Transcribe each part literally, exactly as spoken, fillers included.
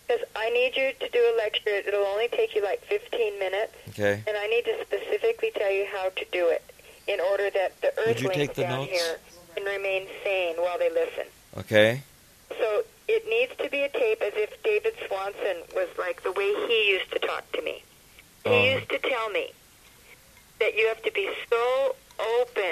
Because I need you to do a lecture. It'll only take you like fifteen minutes. Okay. And I need to specifically tell you how to do it in order that the Would you earthlings take the down notes? here can remain sane while they listen. Okay. So it needs to be a tape as if David Swanson was like the way he used to talk to me. He Oh. used to tell me that you have to be so open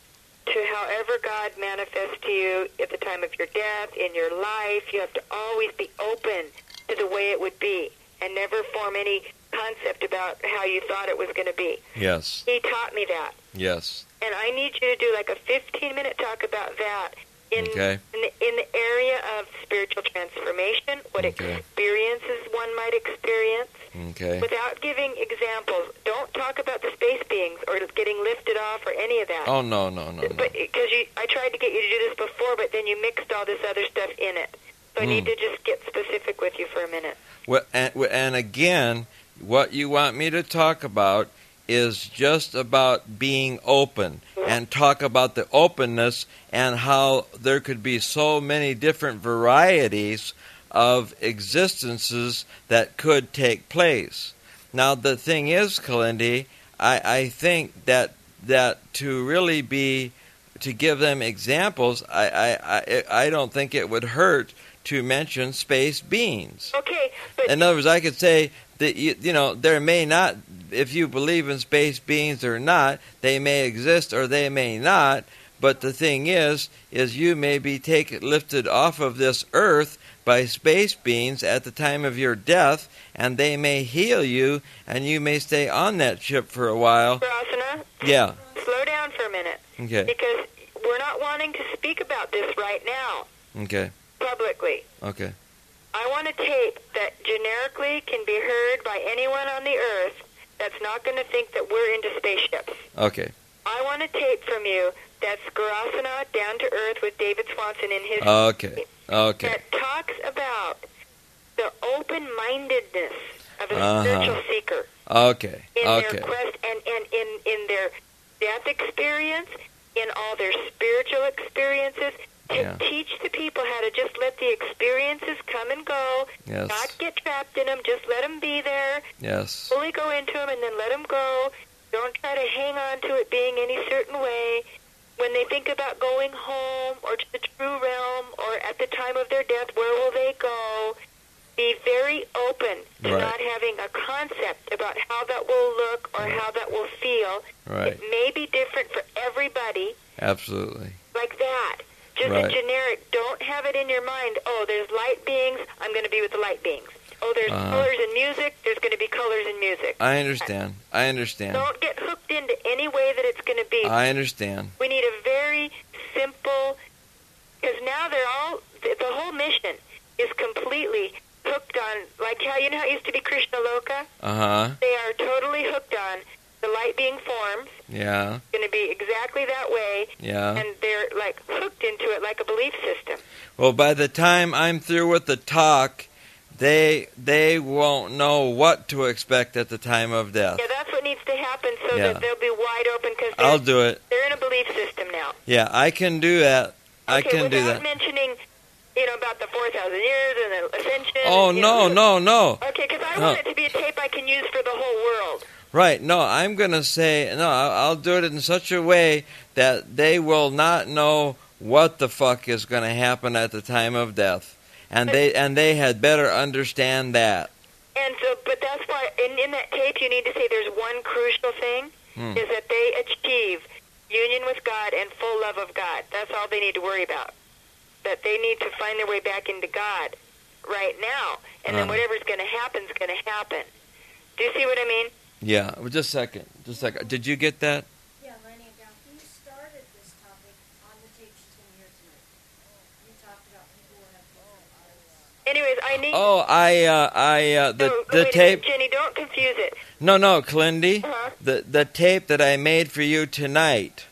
to however God manifests to you at the time of your death, in your life. You have to always be open to the way it would be and never form any concept about how you thought it was going to be. Yes. He taught me that. Yes. And I need you to do like a fifteen-minute talk about that in, Okay. in, the, in the area of spiritual transformation, what Okay. experiences one might experience, Okay. without giving examples. Don't talk about the space beings or getting lifted off or any of that. Oh, no, no, no, no. But because you, I tried to get you to do this before, but then you mixed all this other stuff in it. So I Mm. need to just get specific with you for a minute. Well, and, and again, what you want me to talk about is just about being open and talk about the openness and how there could be so many different varieties of existences that could take place. Now, the thing is, Kalindi, I, I think that that to really be, to give them examples, I, I, I, I don't think it would hurt to mention space beings. Okay, but In other words, I could say that, you, you know, there may not, if you believe in space beings or not, they may exist or they may not, but the thing is, is you may be taken, lifted off of this earth by space beings at the time of your death, and they may heal you, and you may stay on that ship for a while. Rasana, Yeah. slow down for a minute. Okay. Because we're not wanting to speak about this right now, Okay. publicly. Okay. I want a tape that generically can be heard by anyone on the earth that's not going to think that we're into spaceships. Okay. I want a tape from you that's Garasana, Down to Earth with David Swanson in his Okay. Okay. that talks about the open-mindedness of a Uh-huh. spiritual seeker Okay. in Okay. their quest and, and in, in their death experience, in all their spiritual experiences, to Yeah. teach the people how to just let the experiences come and go, Yes. not get trapped in them, just let them be there, Yes. fully go into them and then let them go. Don't try to hang on to it being any certain way. When they think about going home or to the true realm or at the time of their death, where will they go? Be very open to Right. not having a concept about how that will look or how that will feel. Right. It may be different for everybody, Absolutely. like that. Just Right. a generic, don't have it in your mind, oh, there's light beings, I'm going to be with the light beings. Oh, there's Uh-huh. colors in music, there's going to be colors in music. I understand. I understand. Don't get hooked into any way that it's going to be. I understand. We need a very simple, because now they're all, the, the whole mission is completely hooked on, like how, you know how it used to be Krishna Loka? Uh-huh. They are totally hooked on the light being forms, Yeah. going to be exactly that way, Yeah. and they're like hooked into it like a belief system. Well, by the time I'm through with the talk, they they won't know what to expect at the time of death. Yeah, that's what needs to happen so Yeah. that they'll be wide open because I'll they're, do it. they're in a belief system now. Yeah, I can do that. I Okay, can do without that. mentioning, you know, about the four thousand years and the ascension. Oh, and, you no, know, no, no. Okay, because I No. want it to be a tape I can use for the whole world. Right, no, I'm going to say, no, I'll I'll do it in such a way that they will not know what the fuck is going to happen at the time of death. And they and they had better understand that. And so, but that's why, in, in that tape, you need to say there's one crucial thing, Hmm. is that they achieve union with God and full love of God. That's all they need to worry about. That they need to find their way back into God right now. And then Uh-huh. whatever's going to happen is going to happen. Do you see what I mean? Yeah, well, just a second. Just a second. Did you get that? Yeah, writing it down. Who started this topic on the tape she's going to hear tonight? You talked about people who have different lives. Anyways, I need... Oh, I uh I uh the no, the wait a tape minute, Jenny, don't confuse it. No, no, Clindy. Uh-huh. The the tape that I made for you tonight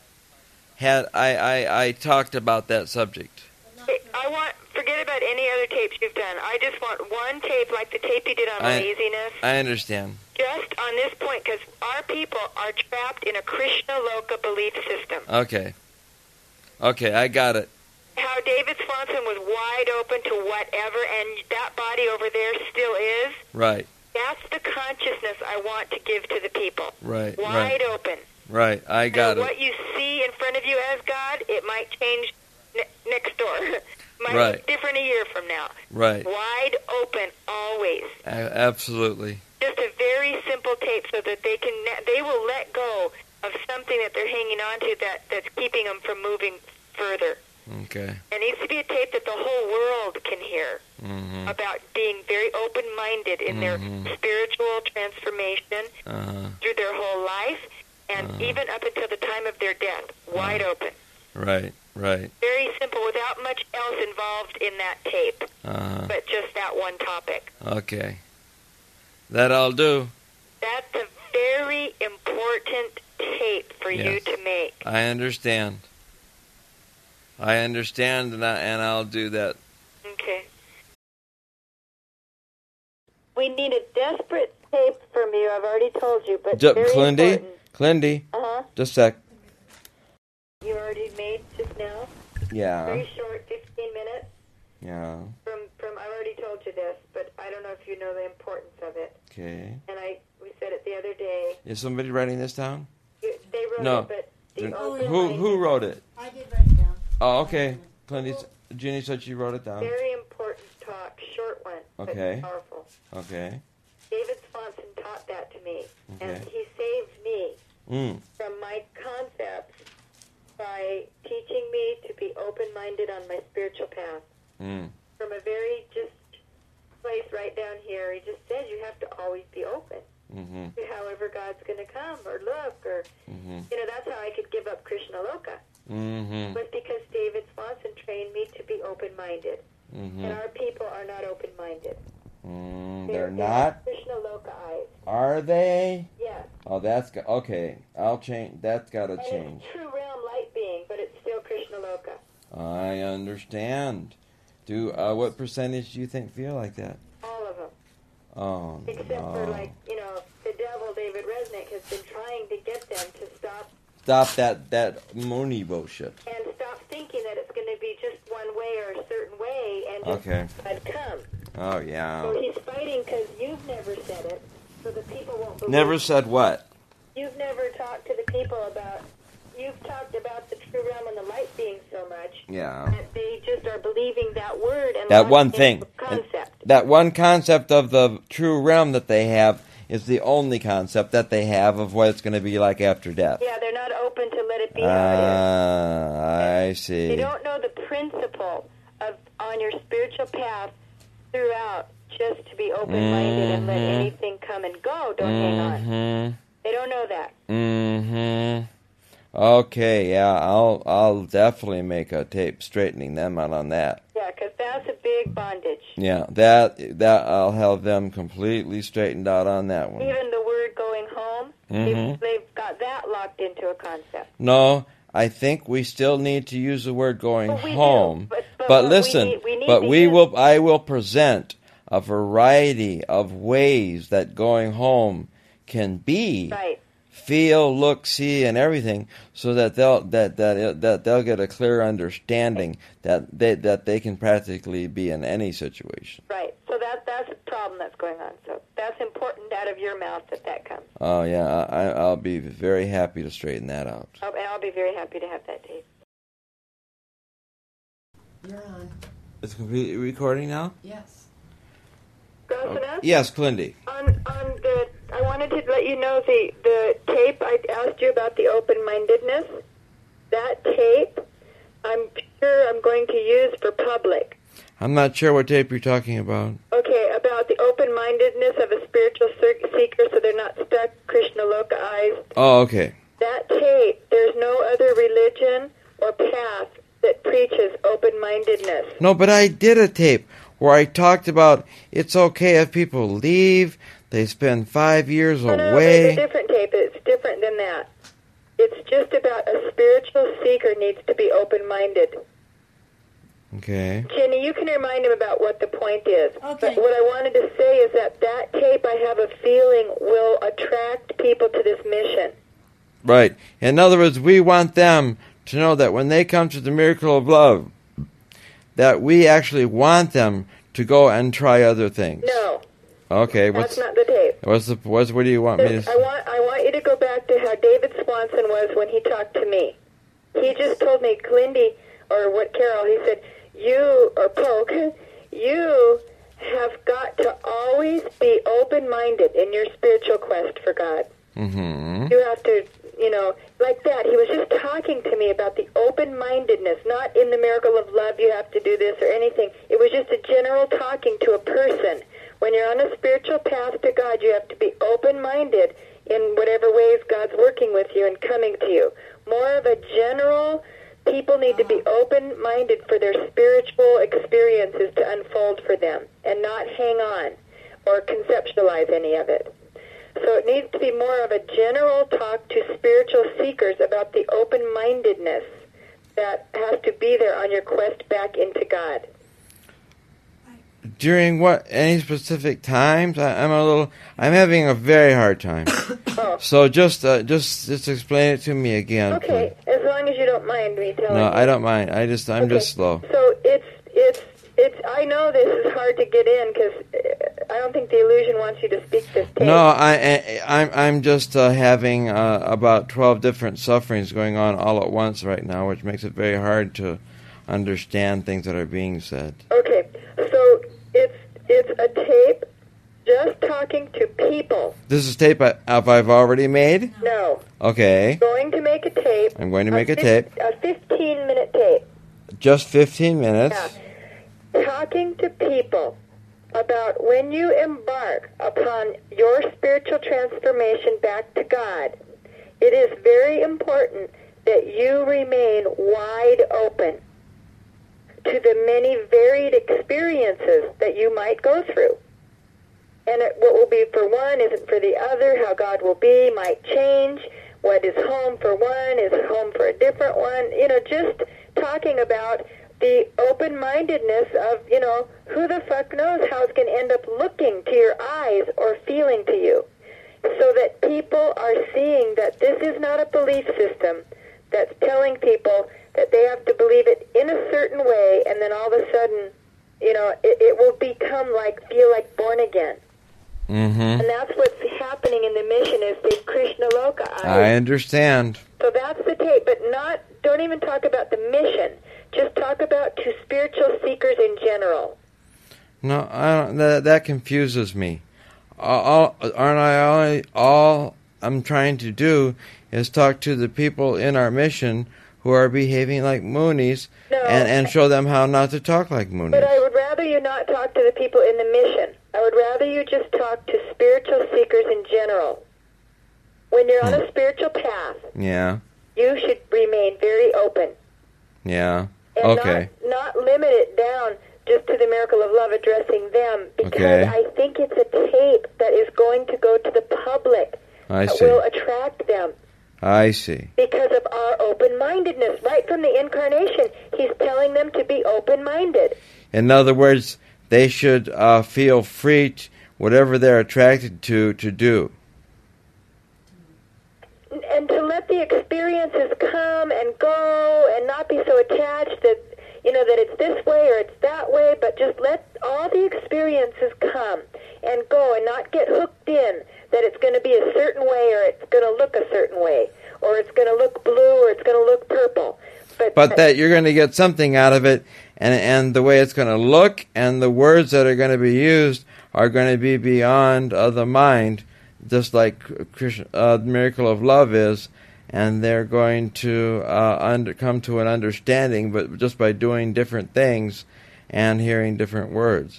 had I I I talked about that subject. Hey, I want... Forget about any other tapes you've done. I just want one tape like the tape you did on I- laziness. I understand. Just on this point, because our people are trapped in a Krishna Loka belief system. Okay. Okay, I got it. how David Swanson was wide open to whatever, and that body over there still is. Right. That's the consciousness I want to give to the people. Right. Wide right. open. Right. I got and it. what you see in front of you as God, it might change ne- next door. might Right. be different a year from now. Right. Wide open, always. A- absolutely. Just a very simple tape so that they can they will let go of something that they're hanging on to that, that's keeping them from moving further. Okay. It needs to be a tape that the whole world can hear Mm-hmm. about being very open-minded in Mhm. their spiritual transformation Uh-huh. through their whole life, and Uh-huh. even up until the time of their death, wide Uh-huh. open. Right. Right. Very simple, without much else involved in that tape, Uh-huh. but just that one topic. Okay. That I'll do. That's a very important tape for you Yes. to make. I understand. I understand, and, I, and I'll do that. Okay. We need a desperate tape from you. I've already told you, but J- very Clindy? important. Clindy? Uh-huh. Just a sec. You already made just now. Yeah. Very short, fifteen minutes. Yeah. From from I already told you this, but I don't know if you know the importance of it. Okay. And I we said it the other day. Is somebody writing this down? You, they wrote No. it, but the Then open Who mind- who wrote it? I did write it down. Oh, okay. Clindy, Ginny said she wrote it down. Very important talk, short one, Okay. but powerful. Okay. David Swanson taught that to me, and Okay. he saved me Mm. from my concepts by teaching me to be open-minded on my spiritual path. Mm. From a very just place right down here, he just said you have to always be open Mm-hmm. to however God's going to come or look, or, Mm-hmm. you know, that's how I could give up Krishna Loka. Mm-hmm. Was because David Swanson trained me to be open-minded. Mm-hmm. And our people are not open-minded. Mm, They're, they're not? Krishna Loka eyes. Are they? Yes. Oh, that's go- okay. I'll change. That's got to And change. it's true realm light being, but it's still Krishna Loka. I understand. Do uh, what percentage do you think feel like that? All of them. Oh Except no! for, like, you know, the devil, David Resnick, has been trying to get them to stop Stop that that Mooney bullshit. and stop thinking that it's going to be just one way or a certain way and just Okay. God come. Oh yeah. So he's fighting because you've never said it, so the people won't believe. Never said what? You've never talked to the people about. You've talked about the true realm and the light being so much Yeah. that they just are believing that word and That locking one into thing. the concept. That one concept of the true realm that they have is the only concept that they have of what it's going to be like after death. Yeah, they're not open to let it be Ah, how it is. I see. They don't know the principle of on your spiritual path throughout just to be open-minded and let Mhm. anything come and go. Don't hang on. Mm-hmm. They don't know that. Mm-hmm. Okay, yeah, I'll I'll definitely make a tape straightening them out on that. Yeah, because that's a big bondage. Yeah, that that I'll have them completely straightened out on that one. Even the word going home, Mhm. they've, they've got that locked into a concept. No, I think we still need to use the word going But we do. home. But- but But what we listen, need- we need but to we use- will I will present a variety of ways that going home can be. Right. Feel, look, see, and everything, so that they'll that that that they'll get a clear understanding that they that they can practically be in any situation. Right. So that that's a problem that's going on. So that's important out of your mouth that that comes. Oh yeah, I, I'll be very happy to straighten that out. Oh, and I'll be very happy to have that tape. You're on. It's completely recording now. Yes. Gross Yes, Clindy. On on the, I wanted to let you know the the tape I asked you about the open-mindedness. That tape, I'm sure I'm going to use for public. I'm not sure what tape you're talking about. Okay, about the open-mindedness of a spiritual seeker, so they're not stuck Krishna Loka eyes. Oh, okay. That tape, there's no other religion or path that preaches open-mindedness. No, but I did a tape where I talked about it's okay if people leave, they spend five years No, no, no, away. there's a different tape. It's different than that. It's just about a spiritual seeker needs to be open-minded. Okay. Jenny, you can remind him about what the point is. Okay. But what I wanted to say is that that tape, I have a feeling, will attract people to this mission. Right. In other words, we want them to know that when they come to the miracle of love, that we actually want them to go and try other things. No, Okay, that's what's not the tape. what's the what's what do you want me to? I want I want you to go back to how David Swanson was when he talked to me. He just told me, Lindy, or what Carol, he said, you, or Polk, you have got to always be open-minded in your spiritual quest for God. Mm-hmm. You have to, you know, like that. He was just talking to me about the open-mindedness, not in the miracle of love you have to do this or anything. It was just a general talking to a person. When you're on a spiritual path to God, you have to be open-minded in whatever ways God's working with you and coming to you. More of a general, people need to be open-minded for their spiritual experiences to unfold for them and not hang on or conceptualize any of it. So it needs to be more of a general talk to spiritual seekers about the open-mindedness that has to be there on your quest back into God. During what any specific times? I, I'm a little. I'm having a very hard time. Oh. So just uh, just just explain it to me again. Okay, please. as long as you don't mind me telling No, you. I don't mind. I just I'm Okay. just slow. So it's it's it's. I know this is hard to get in because I don't think the illusion wants you to speak this tape. No, I, I I'm I'm just uh, having uh, about twelve different sufferings going on all at once right now, which makes it very hard to understand things that are being said. Okay, so it's it's a tape just talking to people. This is tape I, have I've already made. No, Okay, going to make a tape. I'm going to make a fif- tape. A fifteen-minute tape. Just fifteen minutes. Yeah. Talking to people about when you embark upon your spiritual transformation back to God, it is very important that you remain wide open to the many varied experiences that you might go through. And it, what will be for one isn't for the other. How God will be might change. What is home for one is home for a different one. You know, just talking about the open-mindedness of, you know, who the fuck knows how it's going to end up looking to your eyes or feeling to you. So that people are seeing that this is not a belief system that's telling people that they have to believe it in a certain way, and then all of a sudden, you know, it, it will become like, feel like born again. Mm-hmm. And that's what's happening in the mission is the Krishna Loka eyes. I understand. So that's the tape, but not, don't even talk about the mission. Just talk about to spiritual seekers in general. No, I don't, that that confuses me. All, aren't I all, all I'm trying to do is talk to the people in our mission who are behaving like Moonies No. and, and show them how not to talk like Moonies. But I would rather you not talk to the people in the mission. I would rather you just talk to spiritual seekers in general. When you're on Hmm. a spiritual path, Yeah, you should remain very open. yeah. And Okay. not, not limit it down just to the miracle of love addressing them, because Okay. I think it's a tape that is going to go to the public I that see. will attract them I see. because of our open-mindedness. Right from the incarnation, he's telling them to be open-minded. In other words, they should uh, feel free to whatever they're attracted to to do. And to let the experiences come and go and not be so attached that, you know, that it's this way or it's that way, but just let all the experiences come and go and not get hooked in that it's going to be a certain way or it's going to look a certain way or it's going to look blue or it's going to look purple. But, But that you're going to get something out of it, and and the way it's going to look and the words that are going to be used are going to be beyond uh, the mind, just like Krishna, uh, the miracle of love is, and they're going to uh, under, come to an understanding, but just by doing different things and hearing different words.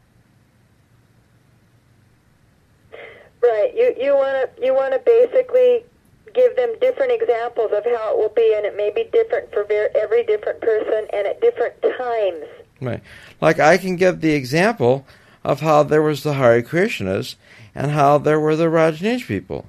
Right. You you want to you want to basically give them different examples of how it will be, and it may be different for ver- every different person and at different times. Right. Like I can give the example of how there was the Hare Krishnas and how there were the Rajneesh people.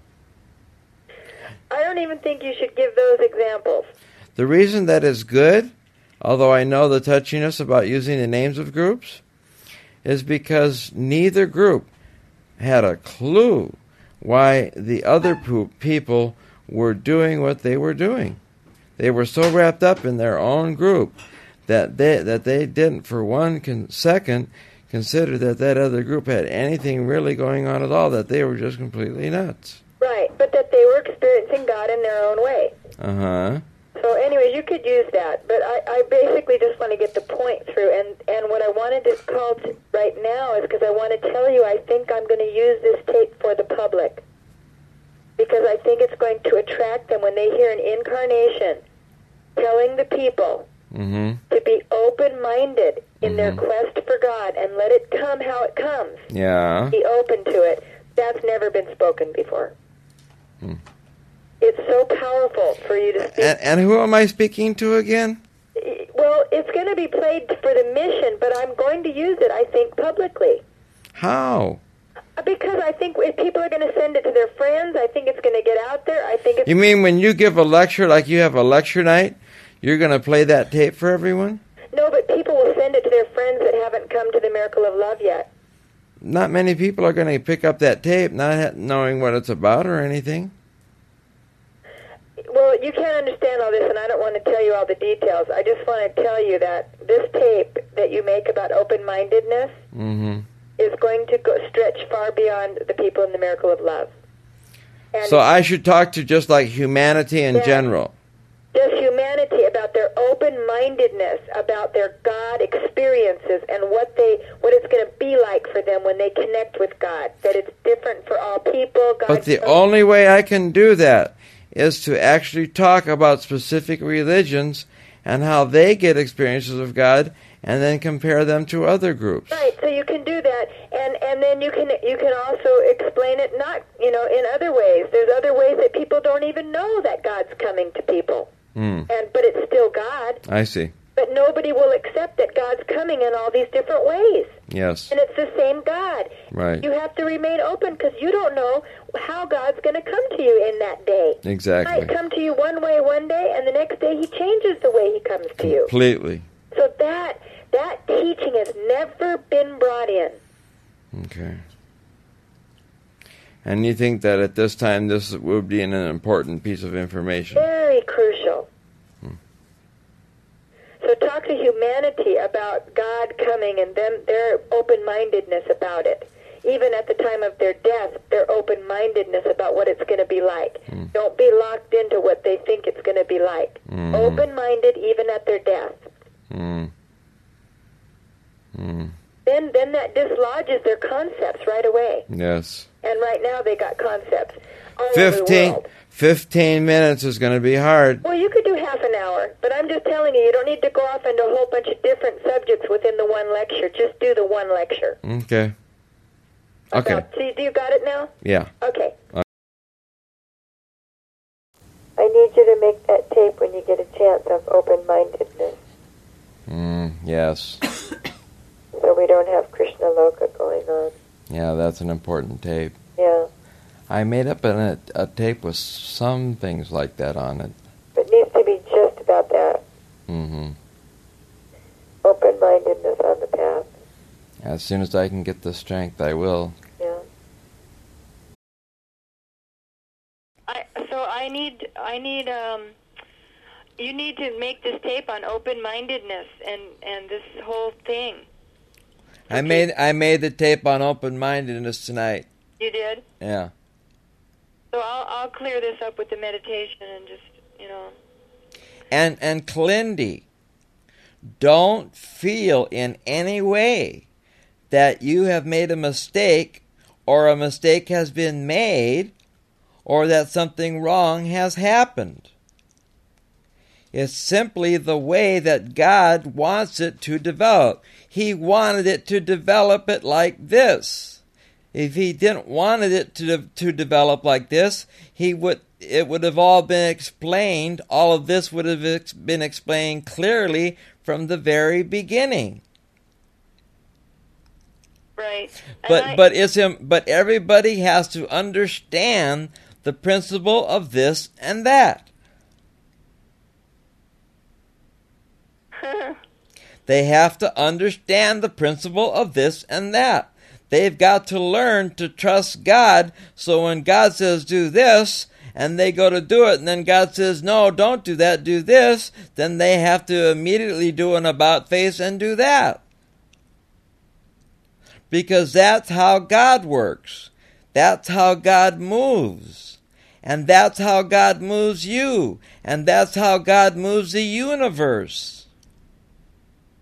I don't even think you should give those examples. The reason that is good, although I know the touchiness about using the names of groups, is because neither group had a clue why the other po- people were doing what they were doing. They were so wrapped up in their own group that they that they didn't for one con- second consider that that other group had anything really going on at all, that they were just completely nuts. Right, but that they were experiencing God in their own way. Uh-huh. So anyways, you could use that, but I, I basically just want to get the point through, and, and what I wanted to call to right now is because I want to tell you I think I'm going to use this tape for the public, because I think it's going to attract them when they hear an incarnation telling the people Mm-hmm. to be open-minded in Mm-hmm. their quest for God and let it come how it comes. Yeah. Be open to it. That's never been spoken before. Hmm. It's so powerful for you to speak. And, and who am I speaking to again? Well, it's going to be played for the mission, but I'm going to use it, I think, publicly. How? Because I think if people are going to send it to their friends, I think it's going to get out there. I think it's... You mean when you give a lecture, like you have a lecture night, you're going to play that tape for everyone? No, but people will send it to their friends that haven't come to the Miracle of Love yet. Not many people are going to pick up that tape not ha- knowing what it's about or anything. Well, you can't understand all this, and I don't want to tell you all the details. I just want to tell you that this tape that you make about open-mindedness Mm-hmm. is going to go stretch far beyond the people in the Miracle of Love. And So I should talk to just like humanity in Yeah. general. just humanity, about their open-mindedness, about their God experiences, and what they what it's going to be like for them when they connect with God. That it's different for all people. God But the comes- only way I can do that is to actually talk about specific religions and how they get experiences of God, and then compare them to other groups. Right, so you can do that, and and then you can you can also explain it not you know in other ways. There's other ways that people don't even know that God's coming to people, Hmm. and but it's still God. I see. But nobody will accept that God's coming in all these different ways, Yes. and it's the same God. Right. You have to remain open because you don't know how God's going to come to you in that day. He Exactly. might come to you one way one day, and the next day He changes the way He comes to you. Completely. So that that teaching has never been brought in. Okay. And you think that at this time this would be an important piece of information? Very crucial. Hmm. So talk to humanity about God coming and them their open-mindedness about it. Even at the time of their death, their open-mindedness about what it's going to be like. Hmm. Don't be locked into what they think it's going to be like. Mhm. Open-minded even at their death. Hmm. Hmm. Then, then that dislodges their concepts right away. Yes. And right now they got concepts all over the Fifteen, world. fifteen minutes is going to be hard. Well, you could do half an hour, but I'm just telling you, you don't need to go off into a whole bunch of different subjects within the one lecture. Just do the one lecture. Okay. Okay. About, see, do you got it now? Yeah. Okay. Okay. I need you to make that tape when you get a chance of open-mindedness, Mm, yes. so we don't have Krishna Loka going on. Yeah, that's an important tape. Yeah. I made up an, a, a tape with some things like that on it. It needs to be just about that. Mm-hmm. Open-mindedness on the path. As soon as I can get the strength, I will. Yeah. I so I need I need um you need to make this tape on open-mindedness and and this whole thing. I made I made the tape on open-mindedness tonight. You did? Yeah. So I'll I'll clear this up with the meditation and just, you know. And and Clindy, don't feel in any way that you have made a mistake or a mistake has been made or that something wrong has happened. It's simply the way that God wants it to develop. He wanted it to develop it like this. If he didn't wanted it to to develop like this, he would it would have all been explained. All of this would have ex- been explained clearly from the very beginning. Right. But I, but it's him. But everybody has to understand the principle of this and that. They have to understand the principle of this and that. They've got to learn to trust God, so when God says do this, and they go to do it, and then God says, no, don't do that, do this, then they have to immediately do an about face and do that. Because that's how God works. That's how God moves. And that's how God moves you. And that's how God moves the universe.